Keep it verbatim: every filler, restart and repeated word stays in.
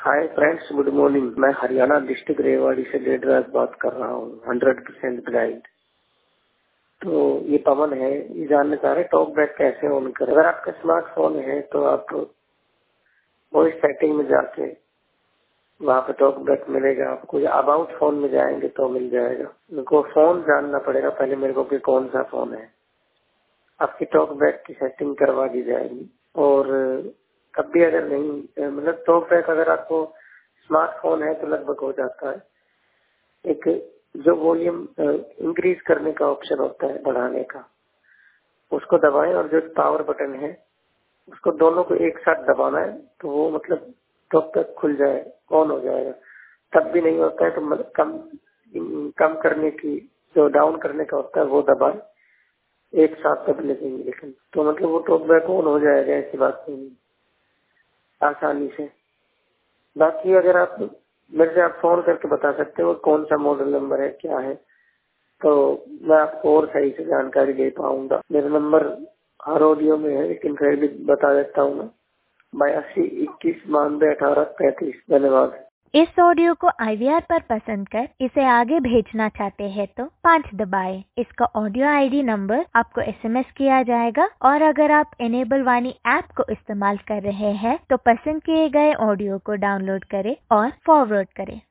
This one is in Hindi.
Hi friends, good morning. मैं हरियाणा डिस्ट्रिक्ट रेवाड़ी से लेडराज बात कर रहा हूँ, हंड्रेड परसेंट ब्लाइंड। तो ये पवन है। ये जानना चाह रहे टॉक बैक कैसे ऑन करें। अगर आपका स्मार्टफोन है तो आप वॉइस सेटिंग में जाके वहाँ पे टॉक बैक मिलेगा आपको, या अबाउट फोन में जाएंगे तो मिल जाएगा। मेरे को फोन जानना पड़ेगा पहले मेरे को कि कौन सा फोन है। आपकी टॉक बैक की सेटिंग करवा दी जाएगी। और तब भी अगर नहीं, मतलब टॉक बैक अगर आपको स्मार्टफोन है तो लगभग हो जाता है। एक जो वॉल्यूम इंक्रीज करने का ऑप्शन होता है, बढ़ाने का, उसको दबाएं और जो पावर बटन है उसको दोनों को एक साथ दबाना है तो वो मतलब टॉक बैक खुल जाए, ऑन हो जाएगा। तब भी नहीं होता है तो मतलब कम कम करने की, जो डाउन करने का होता है वो दबाए, एक साथ तब लगेंगे लेकिन तो मतलब वो टॉक बैक ऑन हो जाएगा। ऐसी बात नहीं, आसानी से। बाकी अगर आप मेरे से आप फोन करके बता सकते हो कौन सा मॉडल नंबर है, क्या है, तो मैं आपको और सही से जानकारी दे पाऊंगा। मेरा नंबर हर ऑडियो में है लेकिन फिर भी बता देता हूँ मैं, बयासी इक्कीस बानवे अठारह पैंतीस। धन्यवाद। इस ऑडियो को आई वी आर पर पसंद कर इसे आगे भेजना चाहते हैं तो पाँच दबाएं। इसका ऑडियो आई डी नंबर आपको एस एम एस किया जाएगा। और अगर आप एनेबल वाणी ऐप को इस्तेमाल कर रहे हैं तो पसंद किए गए ऑडियो को डाउनलोड करें और फॉरवर्ड करें।